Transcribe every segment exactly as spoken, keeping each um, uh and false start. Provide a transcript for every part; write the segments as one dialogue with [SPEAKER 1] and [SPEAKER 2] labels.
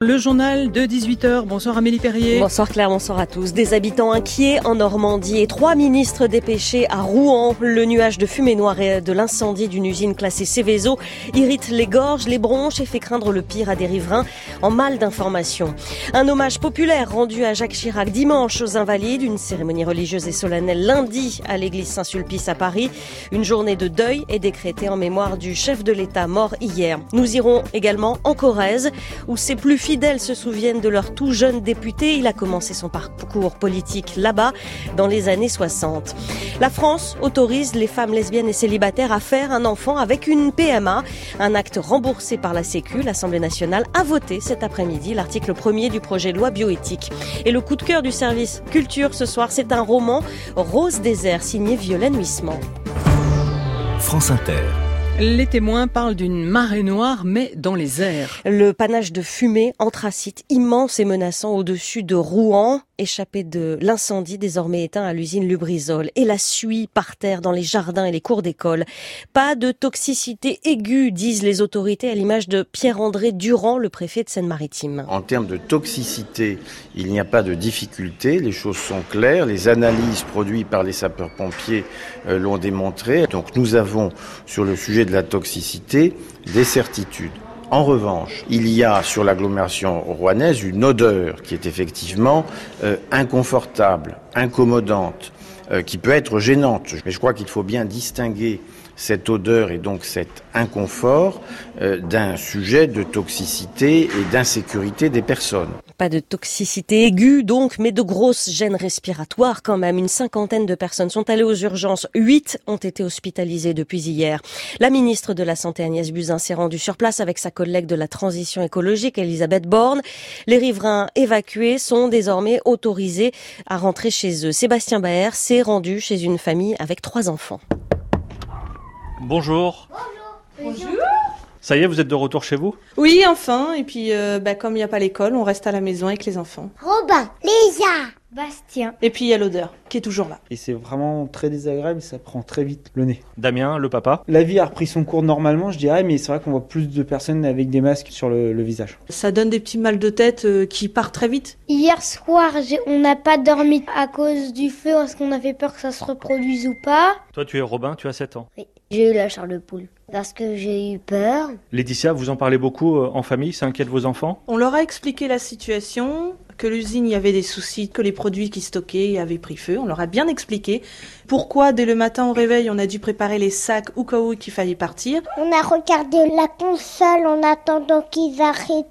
[SPEAKER 1] Le journal de dix-huit heures. Bonsoir Amélie Perrier.
[SPEAKER 2] Bonsoir Claire, bonsoir à tous. Des habitants inquiets en Normandie et trois ministres dépêchés à Rouen. Le nuage de fumée noire de l'incendie d'une usine classée Seveso irrite les gorges, les bronches et fait craindre le pire à des riverains en mal d'information. Un hommage populaire rendu à Jacques Chirac dimanche aux Invalides. Une cérémonie religieuse et solennelle lundi à l'église Saint-Sulpice à Paris. Une journée de deuil est décrétée en mémoire du chef de l'État mort hier. Nous irons également en Corrèze où c'est plus fidèles se souviennent de leur tout jeune député. Il a commencé son parcours politique là-bas dans les années soixante. La France autorise les femmes lesbiennes et célibataires à faire un enfant avec une P M A, un acte remboursé par la Sécu. L'Assemblée nationale a voté cet après-midi l'article premier du projet de loi bioéthique. Et le coup de cœur du service culture ce soir, c'est un roman Rose désert signé Violaine Huisman.
[SPEAKER 3] France Inter.
[SPEAKER 1] Les témoins parlent d'une marée noire, mais dans les airs.
[SPEAKER 2] Le panache de fumée anthracite immense et menaçant au-dessus de Rouen, échappé de l'incendie désormais éteint à l'usine Lubrizol. Et la suie par terre dans les jardins et les cours d'école. Pas de toxicité aiguë, disent les autorités, à l'image de Pierre-André Durand, le préfet de Seine-Maritime.
[SPEAKER 4] En termes de toxicité, il n'y a pas de difficulté, les choses sont claires, les analyses produites par les sapeurs-pompiers euh, l'ont démontré. Donc nous avons, sur le sujet de la toxicité, des certitudes. En revanche, il y a sur l'agglomération rouennaise une odeur qui est effectivement euh, inconfortable, incommodante, euh, qui peut être gênante. Mais je crois qu'il faut bien distinguer cette odeur et donc cet inconfort euh, d'un sujet de toxicité et d'insécurité des personnes.
[SPEAKER 2] Pas de toxicité aiguë donc, mais de grosses gênes respiratoires quand même. Une cinquantaine de personnes sont allées aux urgences. Huit ont été hospitalisées depuis hier. La ministre de la Santé Agnès Buzyn s'est rendue sur place avec sa collègue de la transition écologique Elisabeth Borne. Les riverains évacués sont désormais autorisés à rentrer chez eux. Sébastien Baer s'est rendu chez une famille avec trois enfants.
[SPEAKER 5] Bonjour.
[SPEAKER 6] Bonjour. Bonjour.
[SPEAKER 5] Ça y est, vous êtes de retour chez vous ?
[SPEAKER 6] Oui, enfin. Et puis, euh, bah, comme il n'y a pas l'école, on reste à la maison avec les enfants.
[SPEAKER 7] Robin, Lisa, Bastien.
[SPEAKER 6] Et puis, il y a l'odeur qui est toujours là.
[SPEAKER 8] Et c'est vraiment très désagréable, ça prend très vite le nez.
[SPEAKER 5] Damien, le papa ?
[SPEAKER 8] La vie a repris son cours normalement, je dirais, mais c'est vrai qu'on voit plus de personnes avec des masques sur le, le visage.
[SPEAKER 6] Ça donne des petits mal de tête euh, qui partent très vite.
[SPEAKER 7] Hier soir, j'ai, on n'a pas dormi à cause du feu, parce qu'on avait peur que ça se reproduise ou pas.
[SPEAKER 5] Toi, tu es Robin, tu as sept ans.
[SPEAKER 7] Oui, j'ai eu la chair de poule. Parce que j'ai eu peur.
[SPEAKER 5] Laetitia, vous en parlez beaucoup euh, en famille, ça inquiète vos enfants ?
[SPEAKER 6] On leur a expliqué la situation, que l'usine, il y avait des soucis, que les produits qui stockaient avaient pris feu. On leur a bien expliqué pourquoi, dès le matin au réveil, on a dû préparer les sacs au cas où qu'il fallait partir.
[SPEAKER 7] On a regardé la console en attendant qu'ils arrêtaient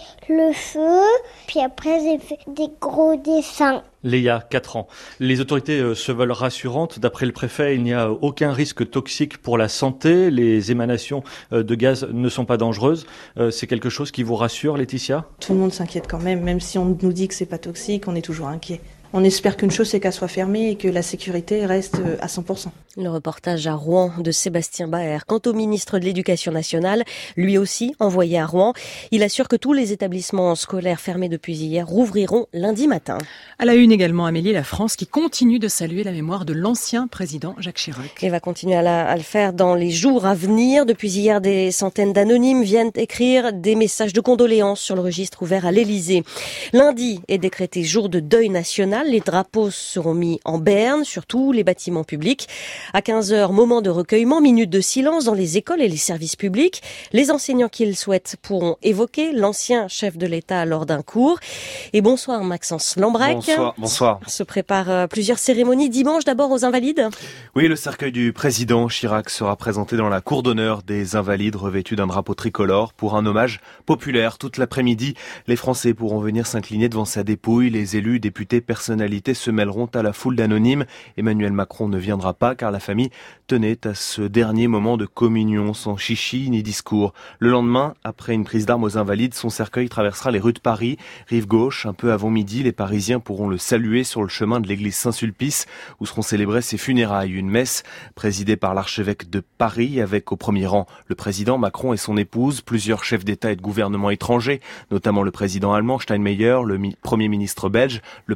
[SPEAKER 7] le feu. Puis après, j'ai fait des gros dessins.
[SPEAKER 5] Léa, quatre ans. Les autorités euh, se veulent rassurantes. D'après le préfet, il n'y a aucun risque toxique pour la santé. Les émanations euh, de gaz ne sont pas dangereuses. Euh, c'est quelque chose qui vous rassure, Laetitia ?
[SPEAKER 6] Tout le monde s'inquiète quand même, même si on nous dit que c'est pas toxique, on est toujours inquiet. On espère qu'une chose, c'est qu'elle soit fermée et que la sécurité reste à cent pour cent.
[SPEAKER 2] Le reportage à Rouen de Sébastien Baer. Quant au ministre de l'Éducation nationale, lui aussi envoyé à Rouen, il assure que tous les établissements scolaires fermés depuis hier rouvriront lundi matin.
[SPEAKER 1] À la une également, Amélie, la France qui continue de saluer la mémoire de l'ancien président Jacques Chirac.
[SPEAKER 2] Et va continuer à, la, à le faire dans les jours à venir. Depuis hier, des centaines d'anonymes viennent écrire des messages de condoléances sur le registre ouvert à l'Élysée. Lundi est décrété jour de deuil national. Les drapeaux seront mis en berne sur tous les bâtiments publics. À quinze heures, moment de recueillement, minute de silence dans les écoles et les services publics. Les enseignants qui le souhaitent pourront évoquer l'ancien chef de l'État lors d'un cours. Et bonsoir Maxence Lambrec.
[SPEAKER 9] Bonsoir, bonsoir.
[SPEAKER 2] Se préparent plusieurs cérémonies dimanche, d'abord aux Invalides.
[SPEAKER 9] Oui, le cercueil du président Chirac sera présenté dans la cour d'honneur des Invalides revêtus d'un drapeau tricolore pour un hommage populaire. Toute l'après-midi, les Français pourront venir s'incliner devant sa dépouille. Les élus, députés, personnalités se mêleront à la foule d'anonymes. Emmanuel Macron ne viendra pas car la famille tenait à ce dernier moment de communion sans chichi ni discours. Le lendemain, après une prise d'armes aux Invalides, son cercueil traversera les rues de Paris. Rive gauche, un peu avant midi, les Parisiens pourront le saluer sur le chemin de l'église Saint-Sulpice où seront célébrées ses funérailles. Une messe présidée par l'archevêque de Paris avec au premier rang le président Macron et son épouse, plusieurs chefs d'État et de gouvernement étrangers, notamment le président allemand Steinmeier, le mi- premier ministre belge, le patron de la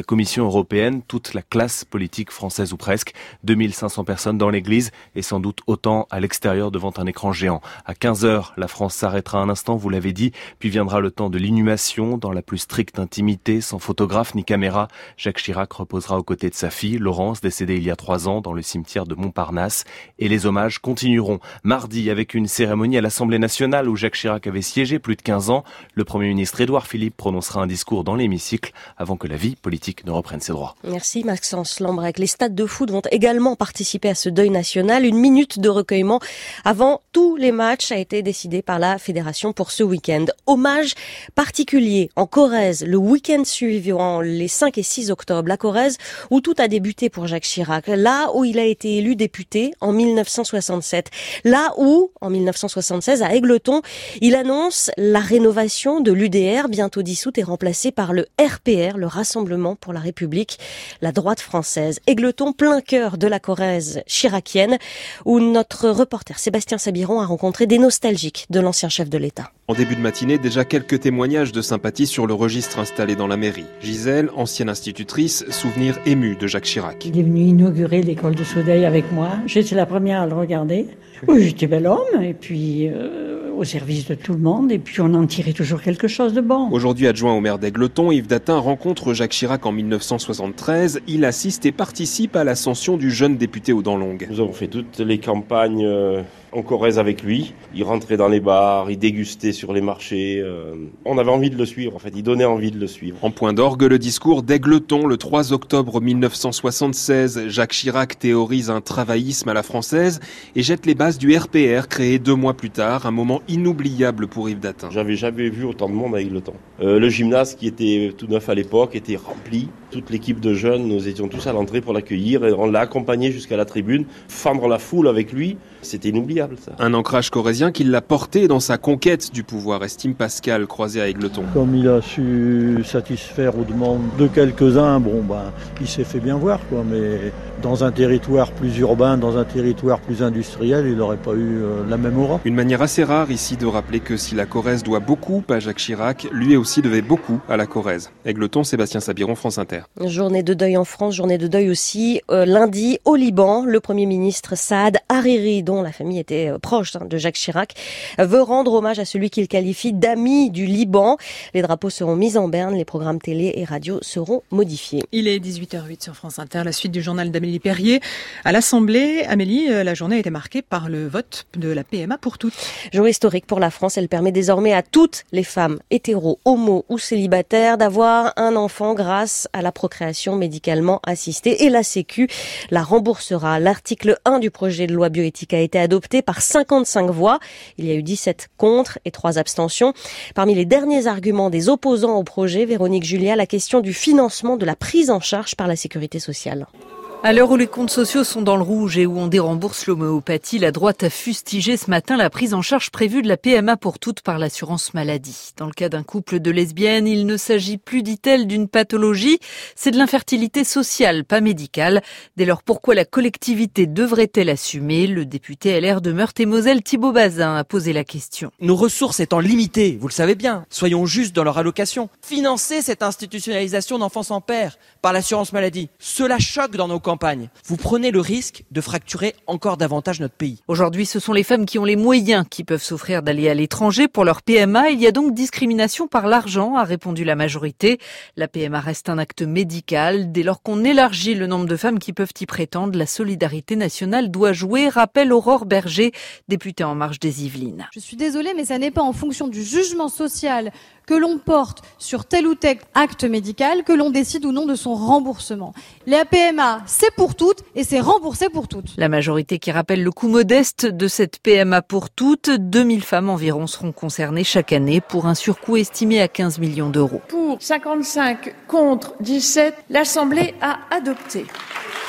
[SPEAKER 9] Commission européenne, toute la classe politique française ou presque. deux mille cinq cents personnes dans l'église et sans doute autant à l'extérieur devant un écran géant. À quinze heures, la France s'arrêtera un instant, vous l'avez dit, puis viendra le temps de l'inhumation dans la plus stricte intimité, sans photographe ni caméra. Jacques Chirac reposera aux côtés de sa fille, Laurence, décédée il y a trois ans dans le cimetière de Montparnasse. Et les hommages continueront. Mardi, avec une cérémonie à l'Assemblée nationale où Jacques Chirac avait siégé plus de quinze ans, le Premier ministre Édouard Philippe prononcera un discours dans l'hémicycle avant que la vie politique ne reprenne ses droits.
[SPEAKER 2] Merci Maxence Lambrec. Les stades de foot vont également participer à ce deuil national. Une minute de recueillement avant tous les matchs a été décidé par la fédération pour ce week-end. Hommage particulier en Corrèze, le week-end suivant les cinq et six octobre. La Corrèze où tout a débuté pour Jacques Chirac. Là où il a été élu député en mille neuf cent soixante-sept. Là où, en mille neuf cent soixante-seize, à Égletons, il annonce la rénovation de l'U D R, bientôt dissoute et remplacée par le R P R, le Rassemblement pour la République, la droite française. Égletons, plein cœur de la Corrèze chiracienne, où notre reporter Sébastien Sabiron a rencontré des nostalgiques de l'ancien chef de l'État.
[SPEAKER 10] En début de matinée, déjà quelques témoignages de sympathie sur le registre installé dans la mairie. Gisèle, ancienne institutrice, souvenir ému de Jacques Chirac.
[SPEAKER 11] Il est venu inaugurer l'école de Sodeil avec moi. J'étais la première à le regarder. Oui, j'étais bel homme, et puis euh, au service de tout le monde, et puis on en tirait toujours quelque chose de bon.
[SPEAKER 10] Aujourd'hui adjoint au maire d'Égletons, Yves Datin rencontre Jacques Chirac en mille neuf cent soixante-treize. Il assiste et participe à l'ascension du jeune député aux dents longues.
[SPEAKER 12] Nous avons fait toutes les campagnes euh, en Corrèze avec lui. Il rentrait dans les bars, il dégustait sur les marchés. Euh, on avait envie de le suivre, en fait, il donnait envie de le suivre.
[SPEAKER 10] En point d'orgue, le discours d'Égletons, le trois octobre mille neuf cent soixante-seize. Jacques Chirac théorise un travaillisme à la française et jette les bases du R P R, créé deux mois plus tard, un moment inoubliable pour Yves Datin.
[SPEAKER 12] J'avais jamais vu autant de monde à Égletons. Euh, le gymnase, qui était tout neuf à l'époque, était rempli. Toute l'équipe de jeunes, nous étions tous à l'entrée pour l'accueillir et on l'a accompagné jusqu'à la tribune. Fendre la foule avec lui, c'était inoubliable ça.
[SPEAKER 10] Un ancrage corrézien qui l'a porté dans sa conquête du pouvoir, estime Pascal, croisé à Égletons.
[SPEAKER 13] Comme il a su satisfaire aux demandes de quelques-uns, bon ben, il s'est fait bien voir quoi, mais dans un territoire plus urbain, dans un territoire plus industriel, il n'aurait pas eu euh, la même aura.
[SPEAKER 10] Une manière assez rare ici de rappeler que si la Corrèze doit beaucoup à Jacques Chirac, lui aussi devait beaucoup à la Corrèze. Égletons, Sébastien Sabiron, France Inter.
[SPEAKER 2] Journée de deuil en France, journée de deuil aussi euh, lundi au Liban. Le Premier ministre Saad Hariri, dont la famille était euh, proche hein, de Jacques Chirac, euh, veut rendre hommage à celui qu'il qualifie d'ami du Liban. Les drapeaux seront mis en berne, les programmes télé et radio seront modifiés.
[SPEAKER 1] Il est dix-huit heures huit sur France Inter, la suite du journal d'Amélie Perrier. À l'Assemblée, Amélie, euh, la journée a été marquée par le vote de la P M A pour toutes.
[SPEAKER 2] Jour historique pour la France, elle permet désormais à toutes les femmes hétéros, homo ou célibataires d'avoir un enfant grâce à la procréation médicalement assistée et la Sécu la remboursera. L'article un du projet de loi bioéthique a été adopté par cinquante-cinq voix. Il y a eu dix-sept contre et trois abstentions. Parmi les derniers arguments des opposants au projet, Véronique Julia, la question du financement de la prise en charge par la sécurité sociale.
[SPEAKER 14] À l'heure où les comptes sociaux sont dans le rouge et où on dérembourse l'homéopathie, la droite a fustigé ce matin la prise en charge prévue de la P M A pour toutes par l'assurance maladie. Dans le cas d'un couple de lesbiennes, il ne s'agit plus, dit-elle, d'une pathologie, c'est de l'infertilité sociale, pas médicale. Dès lors, pourquoi la collectivité devrait-elle assumer ? Le député L R de Meurthe-et-Moselle, Thibault Bazin, a posé la question.
[SPEAKER 15] Nos ressources étant limitées, vous le savez bien, soyons justes dans leur allocation. Financer cette institutionnalisation d'enfants sans père par l'assurance maladie, cela choque dans nos campagnes. Vous prenez le risque de fracturer encore davantage notre pays.
[SPEAKER 14] Aujourd'hui, ce sont les femmes qui ont les moyens qui peuvent s'offrir d'aller à l'étranger pour leur P M A. Il y a donc discrimination par l'argent, a répondu la majorité. La P M A reste un acte médical. Dès lors qu'on élargit le nombre de femmes qui peuvent y prétendre, la solidarité nationale doit jouer, rappelle Aurore Berger, députée En Marche des Yvelines.
[SPEAKER 16] Je suis désolée, mais ça n'est pas en fonction du jugement social que l'on porte sur tel ou tel acte médical que l'on décide ou non de son remboursement. La P M A, c'est pour toutes et c'est remboursé pour toutes.
[SPEAKER 14] La majorité qui rappelle le coût modeste de cette P M A pour toutes, deux mille femmes environ seront concernées chaque année pour un surcoût estimé à quinze millions d'euros.
[SPEAKER 17] Pour cinquante-cinq contre dix-sept, l'Assemblée a adopté.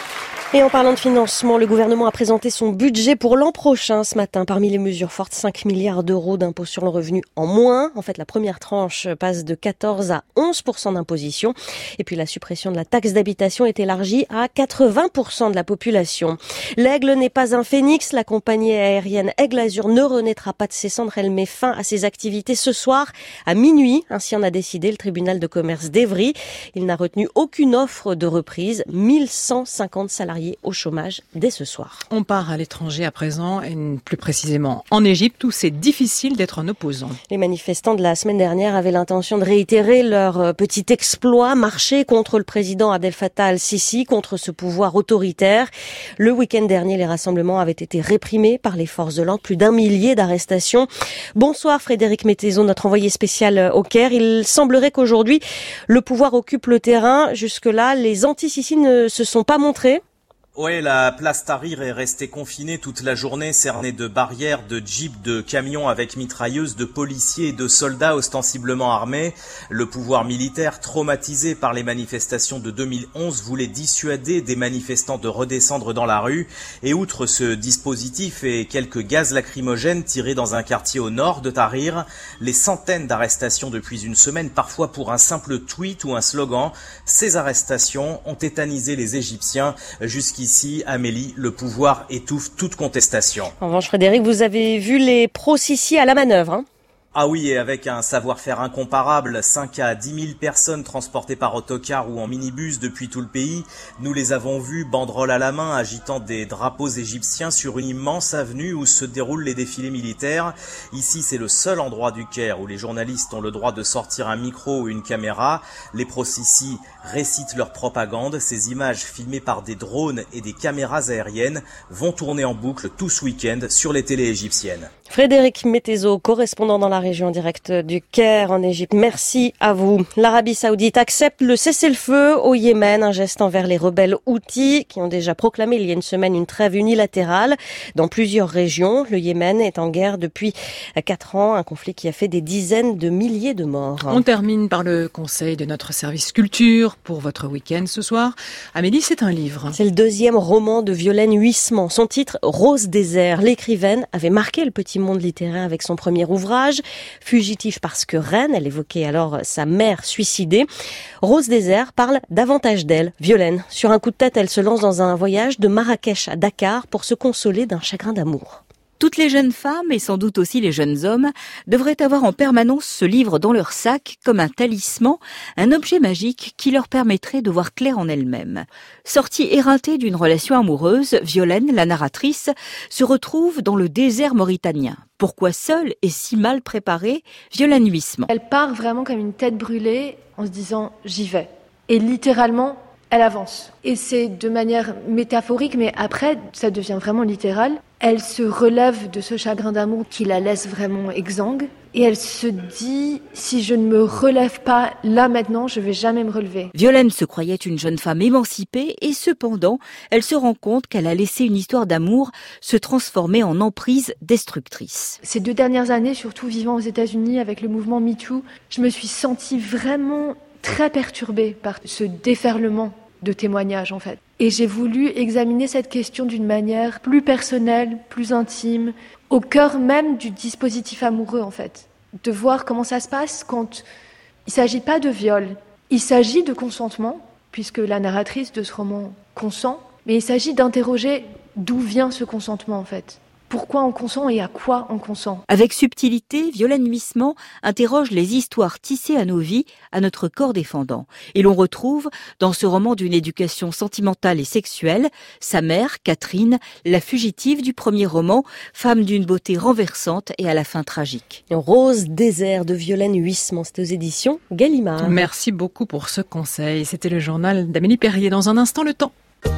[SPEAKER 2] Et en parlant de financement, le gouvernement a présenté son budget pour l'an prochain ce matin. Parmi les mesures fortes, cinq milliards d'euros d'impôt sur le revenu en moins. En fait, la première tranche passe de quatorze à onze pour cent d'imposition. Et puis la suppression de la taxe d'habitation est élargie à quatre-vingts pour cent de la population. L'Aigle n'est pas un phénix. La compagnie aérienne Aigle Azur ne renaîtra pas de ses cendres. Elle met fin à ses activités ce soir à minuit. Ainsi en a décidé le tribunal de commerce d'Evry. Il n'a retenu aucune offre de reprise. mille cent cinquante salariés au chômage dès ce soir.
[SPEAKER 1] On part à l'étranger à présent, et plus précisément en Égypte, où c'est difficile d'être un opposant.
[SPEAKER 2] Les manifestants de la semaine dernière avaient l'intention de réitérer leur petit exploit, marcher contre le président Abdel Fattah al-Sisi, contre ce pouvoir autoritaire. Le week-end dernier, les rassemblements avaient été réprimés par les forces de l'ordre, plus d'un millier d'arrestations. Bonsoir Frédéric Mettezo, notre envoyé spécial au Caire. Il semblerait qu'aujourd'hui, le pouvoir occupe le terrain. Jusque-là, les anti-Sisi ne se sont pas montrés.
[SPEAKER 17] Oui, la place Tahrir est restée confinée toute la journée, cernée de barrières, de jeeps, de camions avec mitrailleuses, de policiers et de soldats ostensiblement armés. Le pouvoir militaire, traumatisé par les manifestations de deux mille onze, voulait dissuader des manifestants de redescendre dans la rue. Et outre ce dispositif et quelques gaz lacrymogènes tirés dans un quartier au nord de Tahrir, les centaines d'arrestations depuis une semaine, parfois pour un simple tweet ou un slogan, ces arrestations ont tétanisé les Égyptiens jusqu'ici. Ici, Amélie, le pouvoir étouffe toute contestation.
[SPEAKER 2] En revanche, Frédéric, vous avez vu les pro-Sisi à la manœuvre, hein ?
[SPEAKER 17] Ah oui, et avec un savoir-faire incomparable, cinq à dix mille personnes transportées par autocar ou en minibus depuis tout le pays. Nous les avons vus, banderoles à la main, agitant des drapeaux égyptiens sur une immense avenue où se déroulent les défilés militaires. Ici, c'est le seul endroit du Caire où les journalistes ont le droit de sortir un micro ou une caméra. Les pro-Sisi récitent leur propagande. Ces images filmées par des drones et des caméras aériennes vont tourner en boucle tout ce week-end sur les télés égyptiennes.
[SPEAKER 2] Frédéric Mettezo, correspondant dans la région directe du Caire en Égypte. Merci à vous. L'Arabie Saoudite accepte le cessez-le-feu au Yémen, un geste envers les rebelles Houthis qui ont déjà proclamé il y a une semaine une trêve unilatérale dans plusieurs régions. Le Yémen est en guerre depuis quatre ans, un conflit qui a fait des dizaines de milliers de morts.
[SPEAKER 1] On termine par le conseil de notre service culture pour votre week-end ce soir. Amélie, c'est un livre.
[SPEAKER 2] C'est le deuxième roman de Violaine Huisman. Son titre, Rose désert. L'écrivaine avait marqué le petit monde littéraire avec son premier ouvrage, Fugitive parce que reine. Elle évoquait alors sa mère suicidée. Rose désert parle davantage d'elle, Violaine. Sur un coup de tête, elle se lance dans un voyage de Marrakech à Dakar pour se consoler d'un chagrin d'amour.
[SPEAKER 18] Toutes les jeunes femmes, et sans doute aussi les jeunes hommes, devraient avoir en permanence ce livre dans leur sac comme un talisman, un objet magique qui leur permettrait de voir clair en elles-mêmes. Sortie éreintée d'une relation amoureuse, Violaine, la narratrice, se retrouve dans le désert mauritanien. Pourquoi seule et si mal préparée, Violaine Huisman.
[SPEAKER 19] Elle part vraiment comme une tête brûlée en se disant « j'y vais ». Et littéralement, elle avance. Et c'est de manière métaphorique, mais après, ça devient vraiment littéral. Elle se relève de ce chagrin d'amour qui la laisse vraiment exsangue. Et elle se dit, si je ne me relève pas là maintenant, je vais jamais me relever.
[SPEAKER 18] Violaine se croyait une jeune femme émancipée et cependant, elle se rend compte qu'elle a laissé une histoire d'amour se transformer en emprise destructrice.
[SPEAKER 19] Ces deux dernières années, surtout vivant aux États-Unis avec le mouvement MeToo, je me suis sentie vraiment très perturbée par ce déferlement de témoignages en fait. Et j'ai voulu examiner cette question d'une manière plus personnelle, plus intime, au cœur même du dispositif amoureux en fait. De voir comment ça se passe quand il ne s'agit pas de viol, il s'agit de consentement, puisque la narratrice de ce roman consent, mais il s'agit d'interroger d'où vient ce consentement en fait. Pourquoi on consent et à quoi on consent.
[SPEAKER 18] Avec subtilité, Violaine Huisman interroge les histoires tissées à nos vies, à notre corps défendant. Et l'on retrouve, dans ce roman d'une éducation sentimentale et sexuelle, sa mère, Catherine, la fugitive du premier roman, femme d'une beauté renversante et à la fin tragique.
[SPEAKER 2] Rose désert de Violaine Huisman, c'est aux éditions Gallimard.
[SPEAKER 1] Merci beaucoup pour ce conseil. C'était le journal d'Amélie Perrier. Dans un instant, le temps.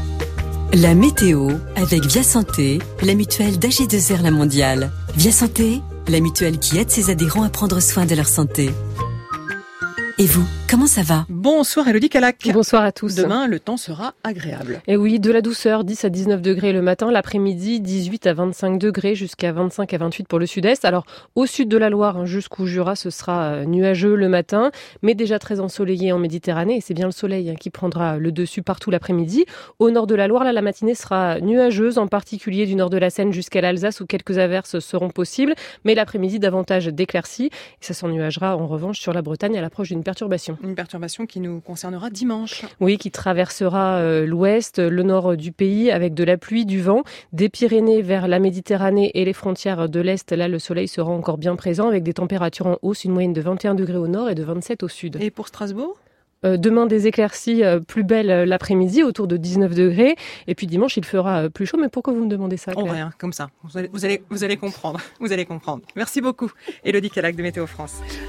[SPEAKER 20] La météo avec Via Santé, la mutuelle d'A G deux R La Mondiale. Via Santé, la mutuelle qui aide ses adhérents à prendre soin de leur santé. Et vous, comment ça va?
[SPEAKER 1] Bonsoir Élodie Calac.
[SPEAKER 21] Bonsoir à tous.
[SPEAKER 1] Demain, le temps sera agréable.
[SPEAKER 21] Et oui, de la douceur, dix à dix-neuf degrés le matin, l'après-midi, dix-huit à vingt-cinq degrés, jusqu'à vingt-cinq à vingt-huit pour le sud-est. Alors, au sud de la Loire, jusqu'au Jura, ce sera nuageux le matin, mais déjà très ensoleillé en Méditerranée, et c'est bien le soleil qui prendra le dessus partout l'après-midi. Au nord de la Loire, là, la matinée sera nuageuse, en particulier du nord de la Seine jusqu'à l'Alsace, où quelques averses seront possibles, mais l'après-midi, davantage d'éclaircies, et ça s'ennuagera en revanche sur la Bretagne à l'approche d'une perturbation.
[SPEAKER 1] Une perturbation qui nous concernera dimanche.
[SPEAKER 21] Oui, qui traversera euh, l'ouest, le nord du pays, avec de la pluie, du vent, des Pyrénées vers la Méditerranée et les frontières de l'est. Là, le soleil sera encore bien présent, avec des températures en hausse, une moyenne de vingt et un degrés au nord et de vingt-sept au sud.
[SPEAKER 1] Et pour Strasbourg ?
[SPEAKER 21] Euh, demain, des éclaircies euh, plus belles euh, l'après-midi, autour de dix-neuf degrés. Et puis dimanche, il fera euh, plus chaud. Mais pourquoi vous me demandez ça, Claire ?
[SPEAKER 1] Oh, rien, comme ça. Vous allez, vous allez, vous allez comprendre. Vous allez comprendre. Merci beaucoup, Élodie Calac de Météo France.